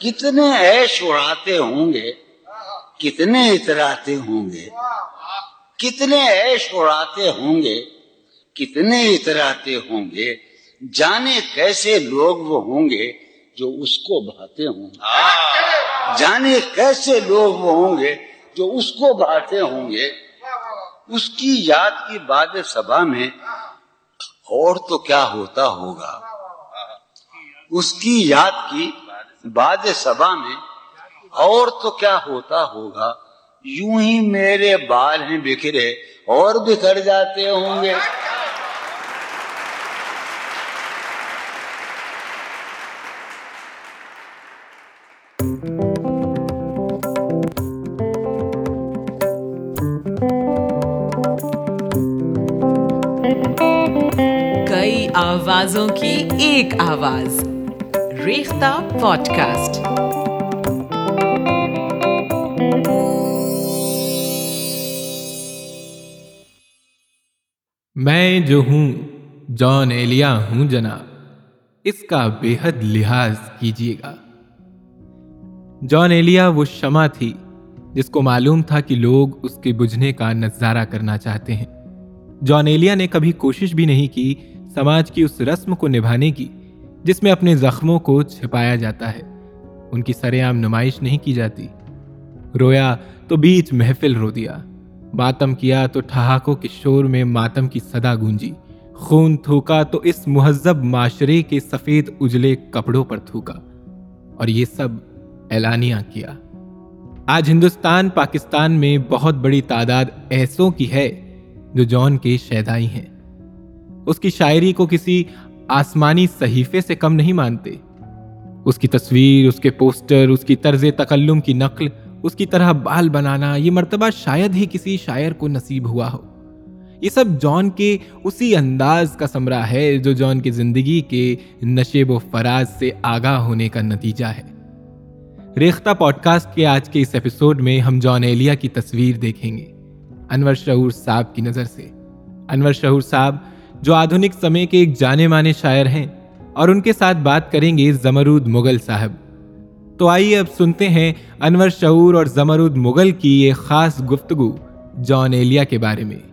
کتنے عیش اڑاتے ہوں گے، کتنے اتراتے ہوں گے، کتنے عیش اڑاتے ہوں گے، کتنے اتراتے ہوں گے، جانے کیسے لوگ وہ ہوں گے جو اس کو بھاتے ہوں گے، جانے کیسے لوگ وہ ہوں گے جو اس کو بھاتے ہوں گے۔ اس کی یاد کی باد صبا میں اور تو کیا ہوتا ہوگا، اس کی یاد کی باد صبا میں اور تو کیا ہوتا ہوگا، یوں ہی میرے بال ہیں بکھرے اور بکھر جاتے ہوں گے۔ کئی آوازوں کی ایک آواز، ریختہ پوڈ کاسٹ۔ میں جو ہوں جان ایلیا ہوں جناب، اس کا بے حد لحاظ کیجیے گا۔ جان ایلیا وہ شمع تھی جس کو معلوم تھا کہ لوگ اس کے بجھنے کا نظارہ کرنا چاہتے ہیں۔ جان ایلیا نے کبھی کوشش بھی نہیں کی سماج کی اس رسم کو نبھانے کی جس میں اپنے زخموں کو چھپایا جاتا ہے۔ ان کی سر عام نمائش نہیں کی جاتی۔ رویا تو بیچ محفل رو دیا، ماتم کیا تو ٹھہاکوں کے شور میں ماتم کی صدا گونجی، خون تھوکا تو اس مہذب معاشرے کے سفید اجلے کپڑوں پر تھوکا، اور یہ سب اعلانیہ کیا۔ آج ہندوستان پاکستان میں بہت بڑی تعداد ایسوں کی ہے جو جان کے شیدائی ہیں۔ اس کی شاعری کو کسی آسمانی صحیفے سے کم نہیں مانتے۔ اس کی تصویر، اس کے پوسٹر، اس کی طرز تکلم کی نقل، اس کی طرح بال بنانا یہ مرتبہ شاید ہی کسی شاعر کو نصیب ہوا ہو۔ یہ سب جان کے اسی انداز کا ثمرہ ہے جو جان کی زندگی کے نشیب و فراز سے آگاہ ہونے کا نتیجہ ہے۔ ریختہ پوڈ کاسٹ کے آج کے اس ایپیسوڈ میں ہم جان ایلیا کی تصویر دیکھیں گے انور شعور صاحب کی نظر سے۔ انور شعور صاحب جو آدھونک سمے کے ایک جانے مانے شاعر ہیں، اور ان کے ساتھ بات کریں گے زمرود مغل صاحب۔ تو آئیے اب سنتے ہیں انور شعور اور زمرود مغل کی یہ خاص گفتگو جان ایلیا کے بارے میں۔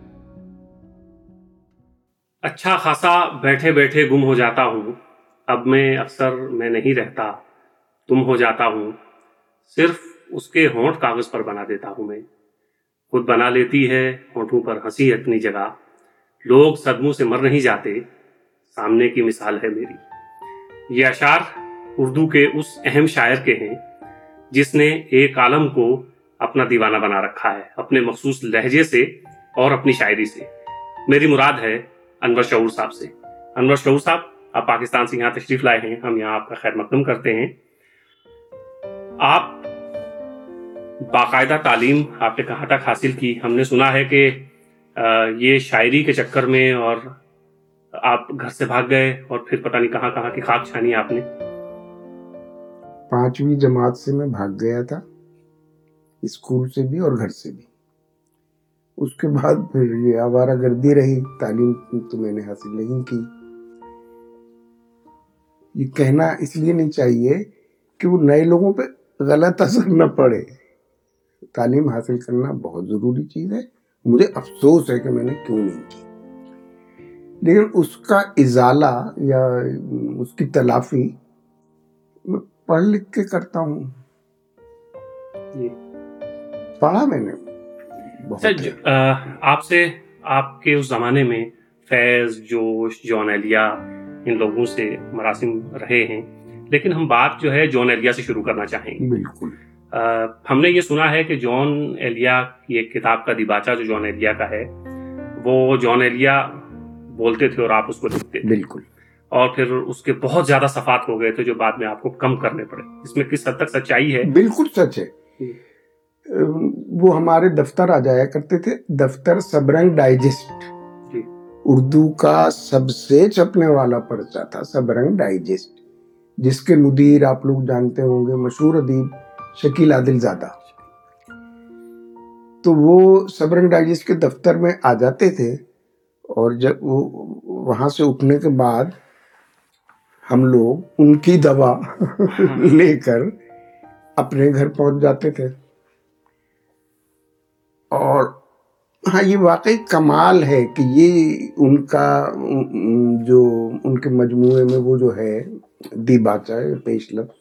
اچھا خاصا بیٹھے بیٹھے گم ہو جاتا ہوں، اب میں اکثر میں نہیں رہتا، تم ہو جاتا ہوں، صرف اس کے ہونٹ کاغذ پر بنا دیتا ہوں میں، خود بنا لیتی ہے ہونٹوں پر ہنسی اپنی جگہ، لوگ صدموں سے مر نہیں جاتے، سامنے کی مثال ہے میری۔ یہ اشعار اردو کے اس اہم شاعر کے ہیں جس نے ایک عالم کو اپنا دیوانہ بنا رکھا ہے، اپنے مخصوص لہجے سے اور اپنی شاعری سے۔ میری مراد ہے انور شعور صاحب سے۔ انور شعور صاحب، آپ پاکستان سے یہاں تشریف لائے ہیں، ہم یہاں آپ کا خیر مقدم کرتے ہیں۔ آپ باقاعدہ تعلیم آپ نے کہاں تک حاصل کی؟ ہم نے سنا ہے کہ یہ شاعری کے چکر میں اور آپ گھر سے بھاگ گئے اور پھر پتہ نہیں کہاں کہاں کی خاک چھانی آپ نے۔ 5ویں جماعت سے میں بھاگ گیا تھا، اسکول سے بھی اور گھر سے بھی۔ اس کے بعد پھر یہ آوارہ گردی رہی، تعلیم تو میں نے حاصل نہیں کی۔ یہ کہنا اس لیے نہیں چاہیے کہ وہ نئے لوگوں پہ غلط اثر نہ پڑے۔ تعلیم حاصل کرنا بہت ضروری چیز ہے، مجھے افسوس ہے کہ میں نے کیوں نہیں کی، لیکن اس کا ازالہ یا اس کی تلافی میں پڑھ لکھ کے کرتا ہوں۔ پڑھا میں نے بہت۔ آپ سے آپ کے اس زمانے میں فیض، جوش، جان ایلیا ان لوگوں سے مراسم رہے ہیں، لیکن ہم بات جو ہے جان ایلیا سے شروع کرنا چاہیں گے۔ بالکل۔ ہم نے یہ سنا ہے کہ جان ایلیا کی ایک کتاب کا دیباچہ جو جان ایلیا کا ہے، وہ جان ایلیا بولتے تھے اور آپ اس کو لکھتے تھے۔ بالکل۔ اور پھر اس کے بہت زیادہ صفحات ہو گئے تھے جو بعد میں آپ کو کم کرنے پڑے، اس میں کس حد تک سچائی ہے؟ بالکل سچ ہے۔ وہ ہمارے دفتر آ جایا کرتے تھے، دفتر سبرنگ ڈائجسٹ، اردو کا سب سے چھپنے والا پرچہ تھا سبرنگ ڈائجسٹ، جس کے مدیر آپ لوگ جانتے ہوں گے، مشہور ادیب شکیل عادل زادہ۔ تو وہ سبرنگ ڈائجسٹ کے دفتر میں آ جاتے تھے، اور جب وہ وہاں سے اٹھنے کے بعد ہم لوگ ان کی دوا لے کر اپنے گھر پہنچ جاتے تھے. اور ہاں یہ واقعی کمال ہے کہ یہ ان کا جو ان کے مجموعے میں وہ جو ہے دی باچا پیش لفظ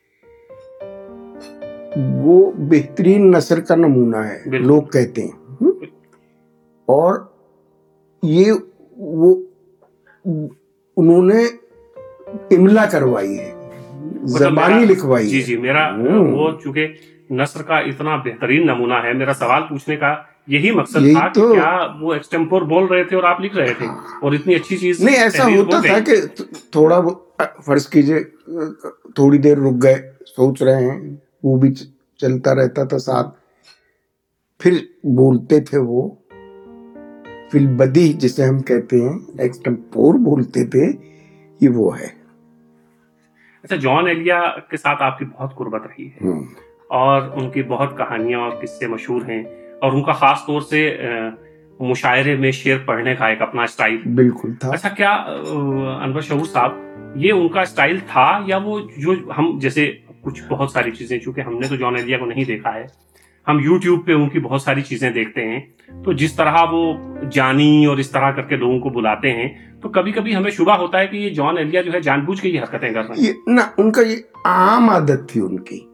وہ بہترین نثر کا نمونہ ہے لوگ کہتے ہیں. اور یہ وہ انہوں نے املا کروائی ہے, زبانی لکھوائی ہے. جی میرا وہ چونکہ نثر کا اتنا بہترین نمونہ ہے, میرا سوال پوچھنے کا یہی مقصد تھا کہ کیا وہ ایکسٹمپور بول رہے تھے اور آپ لکھ رہے تھے اور اتنی اچھی چیز نہیں. ایسا ہوتا تھا کہ تھوڑا فرض کیجئے تھوڑی دیر رک گئے, سوچ رہے ہیں, وہ بھی چلتا رہتا تھا ساتھ, پھر بولتے تھے وہ فی البدیہہ جسے ہم کہتے ہیں, ایکسٹمپور بولتے تھے. یہ وہ ہے. اچھا, جان ایلیا کے ساتھ آپ کی بہت قربت رہی ہے اور ان کی بہت کہانیاں اور قصے مشہور ہیں, اور ان کا خاص طور سے مشاعرے میں شعر پڑھنے کا ایک اپنا اسٹائل بالکل تھا. اچھا, کیا انور شعور صاحب یہ ان کا اسٹائل تھا یا وہ جو ہم جیسے کچھ بہت ساری چیزیں, چونکہ ہم نے تو جان ایلیا کو نہیں دیکھا ہے, ہم یوٹیوب پہ ان کی بہت ساری چیزیں دیکھتے ہیں, تو جس طرح وہ جانی اور اس طرح کر کے لوگوں کو بلاتے ہیں, تو کبھی کبھی ہمیں شبہ ہوتا ہے کہ یہ جان ایلیا جو ہے جان بوجھ کے یہ حرکتیں کر رہے ہیں. نہ, ان کا یہ عام عادت تھی ان کی.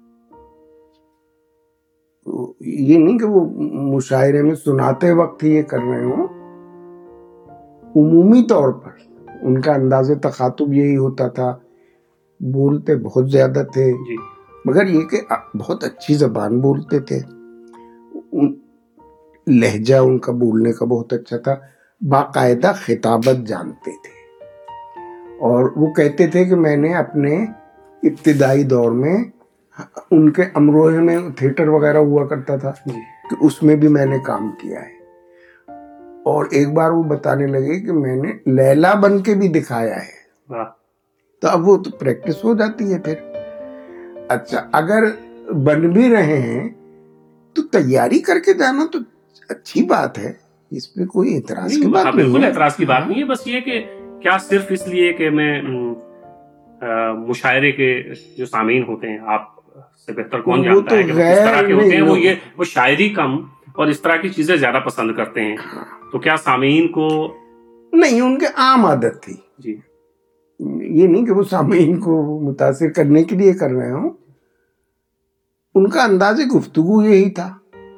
یہ نہیں کہ وہ مشاعرے میں سناتے وقت یہ کر رہے ہوں, عمومی طور پر ان کا انداز تخاطب یہی ہوتا تھا. بولتے بہت زیادہ تھے مگر یہ کہ بہت اچھی زبان بولتے تھے. لہجہ ان کا بولنے کا بہت اچھا تھا. باقاعدہ خطابت جانتے تھے, اور وہ کہتے تھے کہ میں نے اپنے ابتدائی دور میں ان کے امروہے میں تھیٹر وغیرہ ہوا کرتا تھا کہ اس میں بھی میں نے کام کیا ہے. اور ایک بار وہ بتانے لگے کہ میں نے لیلا بن کے بھی دکھایا ہے. تو اب وہ تو پریکٹس ہو جاتی ہے پھر. اچھا, اگر بن بھی رہے ہیں تو تیاری کر کے جانا تو اچھی بات ہے, اس پہ کوئی اعتراض کی بات نہیں. بالکل اعتراض کی بات نہیں ہے, بس یہ کہ کیا صرف اس لیے کہ میں مشاعرے کے جو سامعین ہوتے ہیں, آپ سے بہتر کون جانتا ہے کہ وہ کس طرح کے ہوتے ہیں, وہ شاعری کم اور اس طرح کی چیزیں زیادہ پسند کرتے ہیں, تو کیا سامعین کو نہیں, ان کے عام عادت تھی. جی, یہ نہیں کہ وہ سامعین کو متاثر کرنے کے لیے کر رہے ہوں, ان کا انداز گفتگو یہی تھا.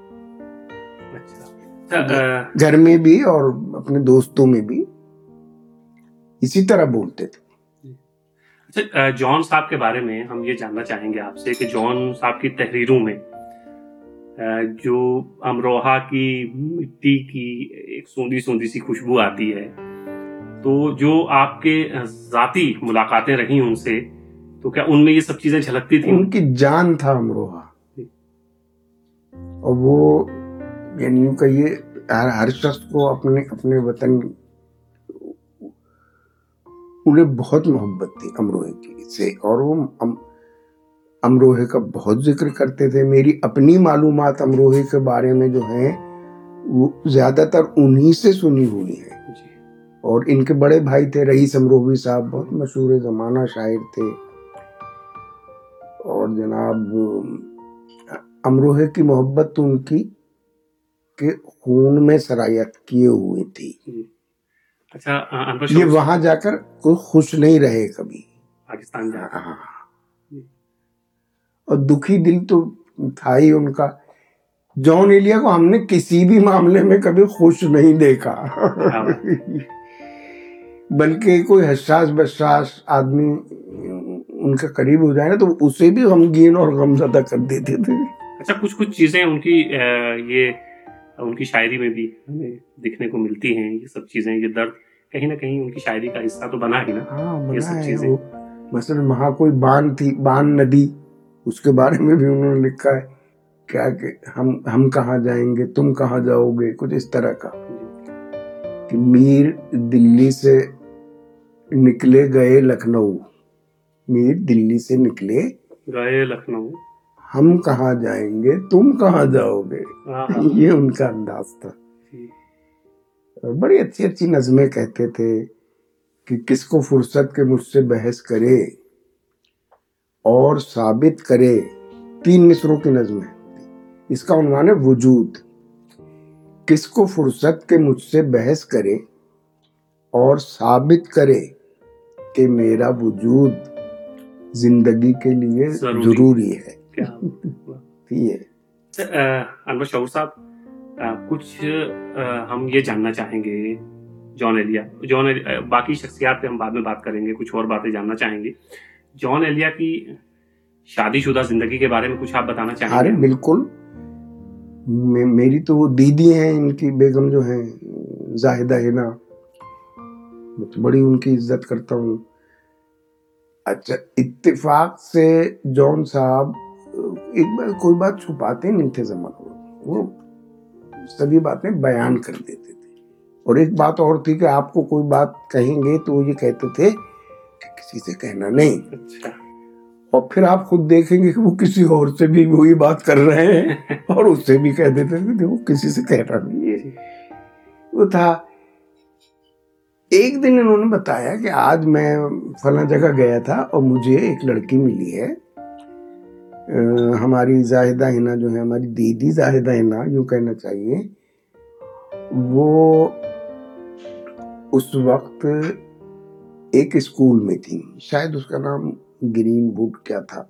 گھر میں بھی اور اپنے دوستوں میں بھی اسی طرح بولتے تھے. اچھا, جان صاحب کے بارے میں ہم یہ جاننا چاہیں گے آپ سے کہ جان صاحب کی تحریروں میں جو امروہہ کی مٹی کی ایک سوندھی سوندھی سی خوشبو آتی ہے, تو جو آپ کے ذاتی ملاقاتیں رہی ان سے, تو کیا ان میں یہ سب چیزیں جھلکتی تھیں؟ ان کی جان تھا امروہہ, اور وہ یعنی یوں کہیے ہر شخص کو اپنے وطن, انہیں بہت محبت تھی امروہے کی سے, اور وہ امروہے کا بہت ذکر کرتے تھے. میری اپنی معلومات امروہے کے بارے میں جو ہیں وہ زیادہ تر انہی سے سنی ہوئی ہیں. اور ان کے بڑے بھائی تھے رئیس امروہوی صاحب, بہت مشہور زمانہ شاعر تھے, اور جناب امروہے کی محبت تو ان کی کے خون میں سرایت کیے ہوئی تھی. اچھا, یہ وہاں جا کر کوئی خوش نہیں رہے کبھی, پاکستان جا کر, اور دکھی دل تو تھا ہی ان کا. جان ایلیا کو ہم نے کسی بھی معاملے میں کبھی خوش نہیں دیکھا, بلکہ کوئی حساس بساس آدمی ان کے قریب ہو جائے نا تو اسے بھی غمگین اور غمزدہ کر دیتے تھے. اچھا, کچھ چیزیں ان کی یہ ان کی شاعری میں بھی ہمیں دیکھنے کو ملتی ہیں, یہ سب چیزیں, یہ درد کہیں نہ کہیں ان کی شاعری کا حصہ تو بنا ہی نا. ہاں, یہ سب چیزیں, مثلا وہاں کوئی باندھ تھی, باندھ ندی, اس کے بارے میں بھی انہوں نے لکھا ہے کیا کہ ہم کہاں جائیں گے, تم کہاں جاؤ گے, کچھ اس طرح کا. کہ میر دلی سے نکلے گئے لکھنؤ, میر دلی سے نکلے گئے لکھنؤ, ہم کہاں جائیں گے, تم کہاں جاؤ گے. یہ ان کا انداز تھا. بڑی اچھی اچھی نظمیں کہتے تھے کہ کس کو فرصت کے مجھ سے بحث کرے اور ثابت کرے 3 مصروں کی نظم ہے. اس کا عنوان ہے وجود. کس کو فرصت کے مجھ سے بحث کرے اور ثابت کرے کہ میرا وجود زندگی کے لیے ضروری ہے. انور شعور صاحب, کچھ ہم یہ جاننا چاہیں گے جان ایلیا, باقی شخصیات پہ ہم بعد میں بات کریں گے, کچھ اور باتیں جاننا چاہیں گے. جان ایلیا کی شادی شدہ زندگی کے بارے میں کچھ آپ بتانا چاہیں گے؟ ارے بالکل, میری تو وہ دیدی ہیں, ان کی بیگم جو ہیں زاہدہ ہینا, بڑی ان کی عزت کرتا ہوں. اچھا, اتفاق سے جان صاحب ایک بار کوئی بات چھپاتے نہیں تھے زمان, وہ سبھی باتیں بیان کر دیتے تھے. اور ایک بات اور تھی کہ آپ کو کوئی بات کہیں گے تو وہ یہ کہتے تھے کہ کسی سے کہنا نہیں. اور پھر آپ خود دیکھیں گے کہ وہ کسی اور سے بھی وہی بات کر رہے ہیں اور اس سے بھی کہہ دیتے تھے کہ وہ کسی سے کہنا نہیں ہے. وہ تھا ایک دن انہوں نے بتایا کہ آج میں فلاں جگہ گیا تھا اور مجھے ایک لڑکی ملی ہے, ہماری زاہدہ ہینا جو ہے, ہماری دیدی زاہدہ ہینا یوں کہنا چاہیے, وہ اس وقت ایک اسکول میں تھی, شاید اس کا نام گرین ووڈ کیا تھا,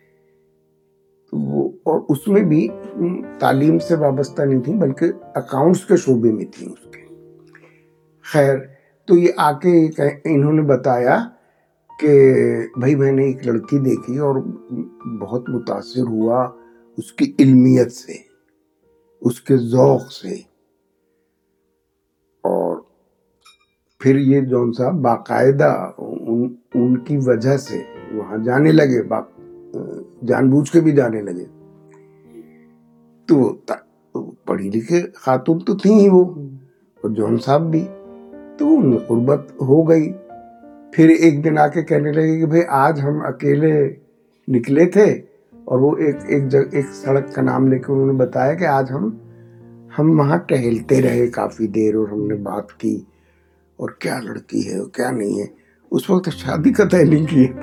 وہ اور اس میں بھی تعلیم سے وابستہ نہیں تھی بلکہ اکاؤنٹس کے شعبے میں تھی اس کے. خیر, تو یہ آ کے انہوں نے بتایا کہ بھائی میں نے ایک لڑکی دیکھی اور بہت متاثر ہوا اس کی علمیت سے, اس کے ذوق سے. اور پھر یہ جان صاحب باقاعدہ ان کی وجہ سے وہاں جانے لگے, جان بوجھ کے بھی جانے لگے. تو پڑھی لکھے خاتون تو تھیں ہی وہ, اور جان صاحب بھی, تو ان میں قربت ہو گئی. پھر ایک دن آ کے کہنے لگے کہ بھئی آج ہم اکیلے نکلے تھے, اور وہ ایک سڑک کا نام لے کے انہوں نے بتایا کہ آج ہم وہاں ٹہلتے رہے کافی دیر اور ہم نے بات کی, اور کیا لڑکی ہے اور کیا نہیں ہے. اس وقت شادی کا طے نہیں کیا تھا.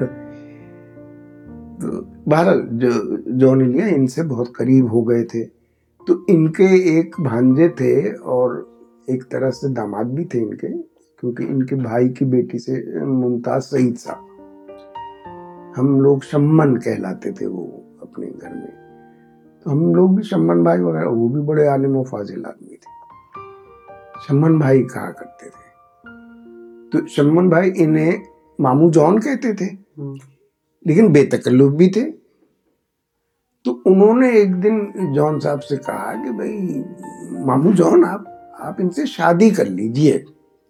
تو بہرحال جان ایلیا ان سے بہت قریب ہو گئے تھے. تو ان کے ایک بھانجے تھے اور ایک طرح سے داماد بھی تھے ان کے, کیونکہ ان کے بھائی کی بیٹی سے ممتاز سعید صاحب, ہم لوگ شمن کہلاتے تھے وہ اپنے گھر میں. تو ہم لوگ بھی شمن بھائی وغیرہ, وہ بھی بڑے عالم و فاضل آدمی تھے, شمن بھائی کہا کرتے تھے. تو شمن بھائی انہیں مامو جان کہتے تھے لیکن بے تکلف بھی تھے. تو انہوں نے ایک دن جان صاحب سے کہا کہ بھئی مامو جان آپ ان سے شادی کر لیجئے.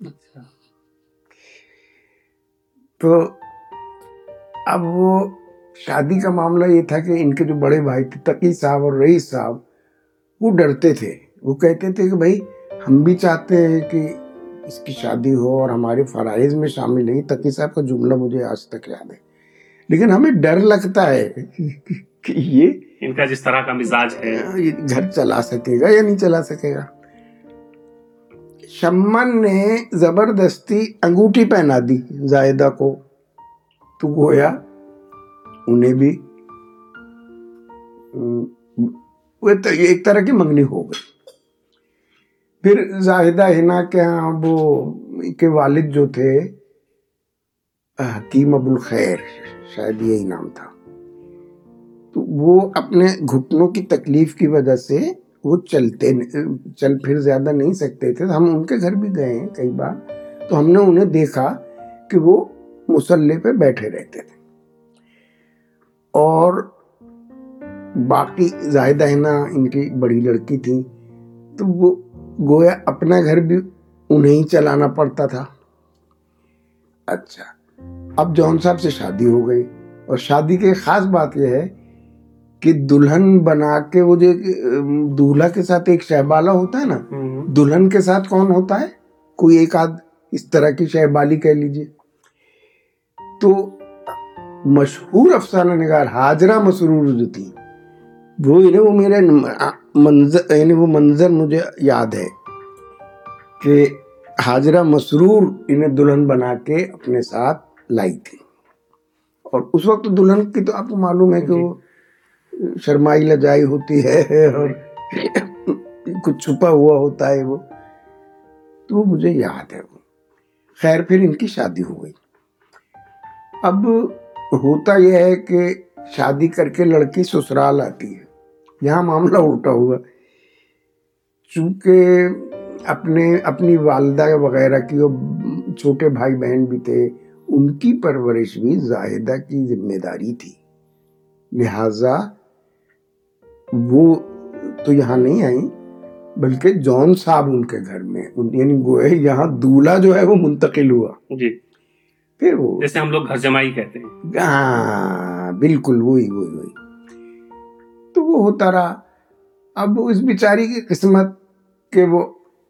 تو اب وہ شادی کا معاملہ یہ تھا کہ ان کے جو بڑے بھائی تھے تقی صاحب اور رئیس صاحب, وہ ڈرتے تھے. وہ کہتے تھے کہ بھئی ہم بھی چاہتے ہیں کہ اس کی شادی ہو اور ہمارے فرائض میں شامل ہے. تقی صاحب کا جملہ مجھے آج تک یاد ہے, لیکن ہمیں ڈر لگتا ہے کہ یہ ان کا جس طرح کا مزاج ہے گھر چلا سکے گا یا نہیں چلا سکے گا. شمن نے زبردستی انگوٹھی پہنا دی زاہدہ کو, تو گویا انہیں بھی ایک طرح کی منگنی ہو گئی. پھر زاہدہ ہینا کے ہاں وہ کے والد جو تھے حکیم ابو الخیر, شاید یہی نام تھا, تو وہ اپنے گھٹنوں کی تکلیف کی وجہ سے وہ چل پھر زیادہ نہیں سکتے تھے. ہم ان کے گھر بھی گئے ہیں کئی بار, تو ہم نے انہیں دیکھا کہ وہ مصلی پہ بیٹھے رہتے تھے. اور باقی زاہدہ ہینا ان کی بڑی لڑکی تھی, تو وہ گویا اپنا گھر بھی انہیں چلانا پڑتا تھا. اچھا, اب جان صاحب سے شادی ہو گئی, اور شادی کی خاص بات یہ ہے کہ دلہن بنا کے وہ جو دولہا کے ساتھ ایک شہبالہ ہوتا ہے نا, دلہن کے ساتھ کون ہوتا ہے, کوئی ایک آدھ اس طرح کی شہبالی کہہ لیجئے. تو مشہور افسانہ نگار حاجرہ مسرور جو تھی, وہ میرے منظر مجھے یاد ہے کہ حاجرہ مسرور انہیں دلہن بنا کے اپنے ساتھ لائی تھی. اور اس وقت دلہن کی تو آپ کو معلوم ہے کہ وہ शर्माई लजाई होती है और कुछ छुपा हुआ होता है वो, तो वो मुझे याद है वो। खैर फिर इनकी शादी हो गई। अब होता यह है कि शादी करके लड़की ससुराल आती है, यहाँ मामला उल्टा हुआ। चूंकि अपनी वालदा वगैरह की और छोटे भाई बहन भी थे, उनकी परवरिश भी जाहिदा की जिम्मेदारी थी, लिहाजा वो तो यहाँ नहीं आई, बल्कि जॉन साहब उनके घर में, यानी गोए यहाँ दूल्हा जो है वो मुंतकिल हुआ जी। फिर वो जैसे हम लोग घर जमाई कहते हैं। हाँ बिल्कुल वही। तो वो होता रहा। अब इस बेचारी की किस्मत के वो,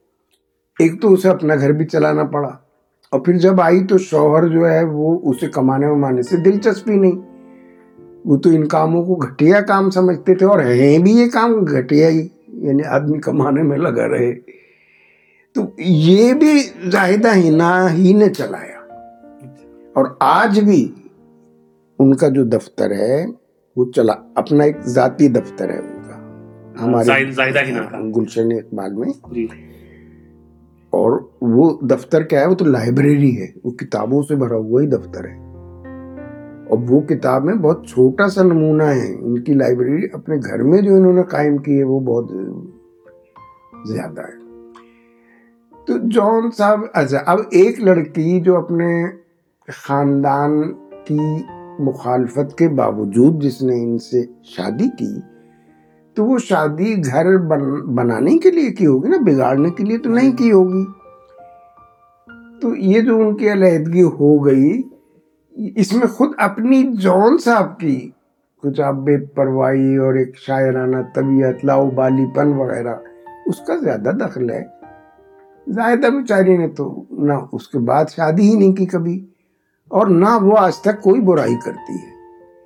एक तो उसे अपना घर भी चलाना पड़ा, और फिर जब आई तो शौहर जो है वो उसे कमाने वमाने से दिलचस्पी नहीं, वो तो इन कामों को घटिया काम समझते थे, और हैं भी ये काम घटिया ही, यानी आदमी कमाने में लगा रहे। तो ये भी जाहिदा हिना ही ने चलाया, और आज भी उनका जो दफ्तर है वो चला, अपना एक जाती दफ्तर है उनका, हमारे जाहिदा हिना का गुलशन इकबाल में जी। और वो दफ्तर क्या है, वो तो लाइब्रेरी है, वो किताबों से भरा हुआ ही दफ्तर है। और वो किताब में बहुत छोटा सा नमूना है उनकी लाइब्रेरी, अपने घर में जो इन्होंने कायम की है वो बहुत ज्यादा है। तो जॉन साहब, अच्छा अब एक लड़की जो अपने खानदान की मुखालफत के बावजूद जिसने इनसे शादी की, तो वो शादी घर बनाने के लिए की होगी ना, बिगाड़ने के लिए तो नहीं की होगी। तो ये जो उनकी अलहदगी हो गई, इसमें खुद अपनी जॉन साहब की कुछ आप बेपरवाही और एक शायराना तबीयत, लाउबालीपन वगैरह, उसका ज्यादा दखल है। जाहिदा बेचारी ने तो ना उसके बाद शादी ही नहीं की कभी, और ना वो आज तक कोई बुराई करती है।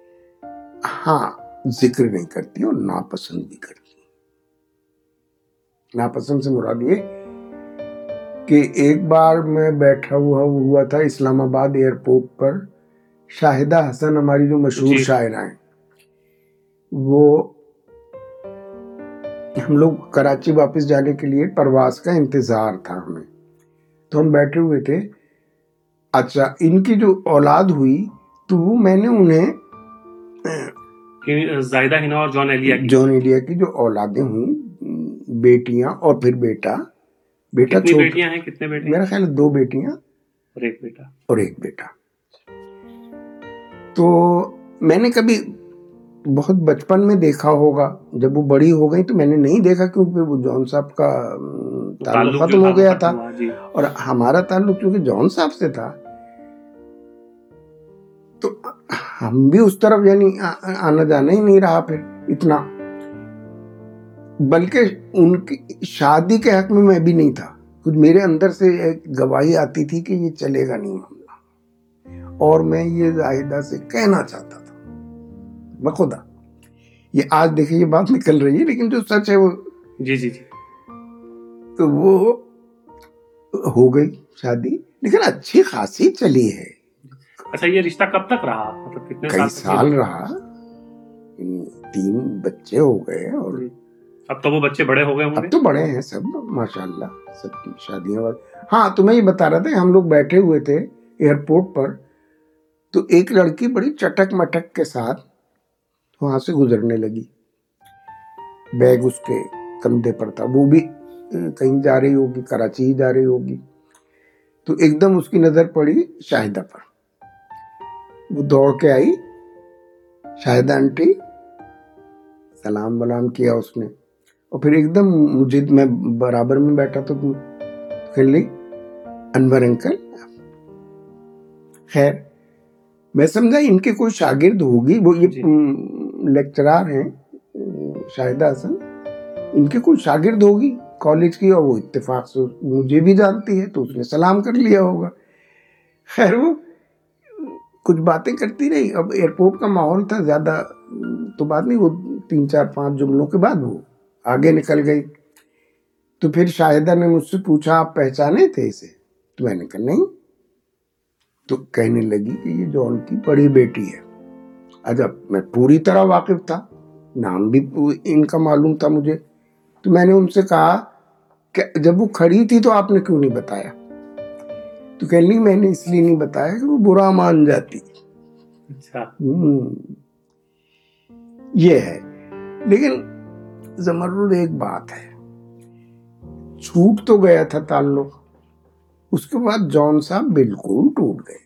हाँ, जिक्र नहीं करती और नापसंद भी करती। नापसंद से मुराद ये कि एक बार मैं बैठा हुआ था इस्लामाबाद एयरपोर्ट पर, शाहिदा हसन हमारी जो मशहूर शायरा हैं, वो हम लोग कराची वापस जाने के लिए परवाज का इंतजार था हमें, तो हम बैठे हुए थे। अच्छा, इनकी जो औलाद हुई तो वो मैंने उन्हें जाहिदा हिना और जॉन एलिया की जो औलादें हुई, बेटियां और फिर बेटा कितनी बेटियां हैं, कितने बेटे? मेरा ख्याल 2 बेटियां और एक बेटा। तो मैंने कभी बहुत बचपन में देखा होगा, जब वो बड़ी हो गई तो मैंने नहीं देखा, क्योंकि वो जॉन साहब का ताल्लुक खत्म हो गया था, और हमारा ताल्लुक क्योंकि जॉन साहब से था, तो हम भी उस तरफ यानी आना जाना ही नहीं रहा फिर इतना। बल्कि उनकी शादी के हक में मैं भी नहीं था, कुछ मेरे अंदर से एक गवाही आती थी कि ये चलेगा नहीं मामला, और मैं ये जाहिदा से कहना चाहता था बखुदा। ये आज देखिए ये बात निकल रही है, लेकिन जो सच है वो जी। तो वो हो गई शादी, लेकिन अच्छी खासी चली है। अच्छा, ये रिश्ता कब तक रहा, मतलब कितने कई साल रहा, 3 बच्चे हो गए, और अब तो वो बच्चे बड़े हो गए होंगे। अब तो बड़े हैं सब माशाल्लाह, सबकी शादियां। हाँ, तो मैं ये बता रहा था, हम लोग बैठे हुए थे एयरपोर्ट पर, तो एक लड़की बड़ी चटक मटक के साथ वहां से गुजरने लगी, बैग उसके कंधे पर था, वो भी कहीं जा रही होगी, कराची ही जा रही होगी। तो एकदम उसकी नजर पड़ी शाहिदा पर, वो दौड़ के आई, शाहिदा आंटी, सलाम वलाम किया उसने, और फिर एकदम मुझे, मैं बराबर में बैठा तो खेली, अनवर अंकल। खैर मैं समझा इनके कोई शागिर्द होगी, वो ये लेक्चरर हैं शाहिदा हसन, इनके कोई शागिर्द होगी कॉलेज की, और वो इत्तेफाक से मुझे भी जानती है, तो उसने सलाम कर लिया होगा। खैर वो कुछ बातें करती रही। अब एयरपोर्ट का माहौल था, ज्यादा तो बात नहीं, वो 3-4-5 जुमलों के बाद वो आगे निकल गई। तो फिर शाहिदा ने मुझसे पूछा, आप पहचाने थे इसे? तो मैंने कहा नहीं। तो कहने लगी कि ये जॉन की बड़ी बेटी है। अच्छा, मैं पूरी तरह वाकिफ था, नाम भी इनका मालूम था मुझे। तो मैंने उनसे कहा कि जब वो खड़ी थी तो आपने क्यों नहीं बताया? तो कहने लगी मैंने इसलिए नहीं बताया कि वो बुरा मान जाती। अच्छा। ये है। लेकिन ज़मरुद एक बात है, छूट तो गया था ताल्लुक, उसके बाद जॉन साहब बिल्कुल टूट गए थे।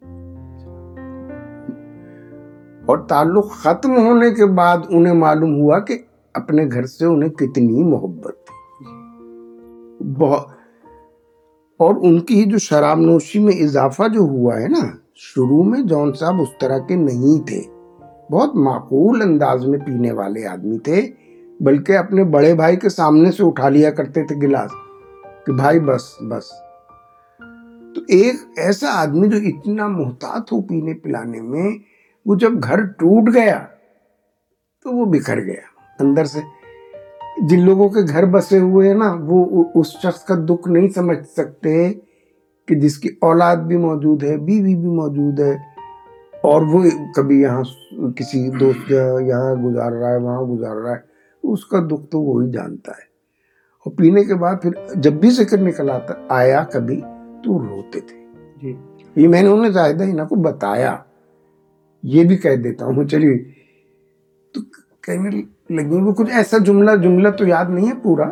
और ताल्लुक खत्म होने के बाद उन्हें मालूम हुआ कि अपने घर से उन्हें कितनी मोहब्बत थी, बहुत। और उनकी जो शराब नोशी में इजाफा जो हुआ है ना, शुरू में जॉन साहब उस तरह के नहीं थे, बहुत माकूल अंदाज में पीने वाले आदमी थे, बल्कि अपने बड़े भाई के सामने से उठा लिया करते थे गिलास कि भाई बस बस। तो एक ऐसा आदमी जो इतना मुहतात हो पीने पिलाने में, वो जब घर टूट गया तो वो बिखर गया अंदर से। जिन लोगों के घर बसे हुए हैं ना, वो उस शख्स का दुख नहीं समझ सकते कि जिसकी औलाद भी मौजूद है, बीवी भी मौजूद है, और वो कभी यहाँ किसी दोस्त यहाँ गुजार रहा है, वहाँ गुजार रहा है, उसका दुख तो वो ही जानता है। और पीने के बाद फिर जब भी जिक्र निकल आया कभी, तो रोते थे जी। ये मैंने उन्हें ज़ाहिदा हिना को बताया, ये भी कह देता हूँ चलिए। तो कहने लगी वो कुछ ऐसा जुमला तो याद नहीं है पूरा,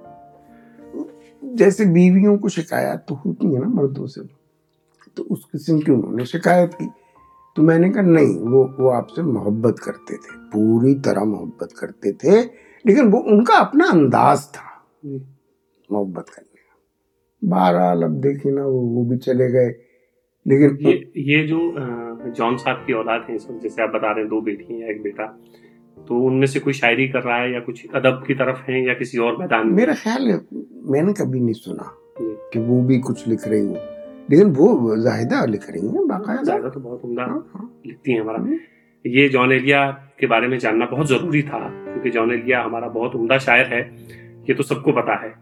जैसे बीवियों को शिकायत तो होती है ना मर्दों से, तो उस किस्म की उन्होंने शिकायत की। तो मैंने कहा नहीं, वो आपसे मोहब्बत करते थे, पूरी तरह मोहब्बत करते थे, लेकिन वो उनका अपना अंदाज था मोहब्बत करने का। बहरहाल अब देखिए ना, वो भी चले गए। लेकिन ये जो जॉन साहब की औलाद है, जैसे आप बता रहे हैं 2 बेटी हैं, 1 बेटा, तो उनमें से कोई शायरी कर रहा है या कुछ अदब की तरफ है या किसी और मैदान में? मेरा ख्याल है मैंने कभी नहीं सुना कि वो भी कुछ लिख रही हूँ, लेकिन वो जाहिदा लिख रही हैं बाकायदा। जाहिदा तो बहुत उम्दा लिखती हैं हमारा। ये जॉन एलिया के बारे में जानना बहुत जरूरी था, क्योंकि जॉन एलिया हमारा बहुत उम्दा शायर है, ये तो सबको पता है।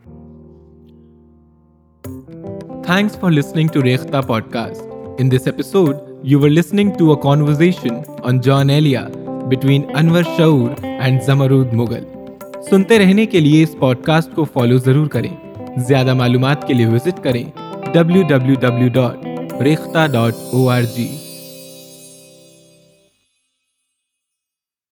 Thanks for listening to Rekhta podcast. In this episode, you were listening to a conversation on John Elia between Anwar Shaur and Zamarud Mughal. सुनते रहने के लिए इस पॉडकास्ट को फॉलो जरूर करें। ज्यादा मालूमात के लिए विजिट करें www.rekhta.org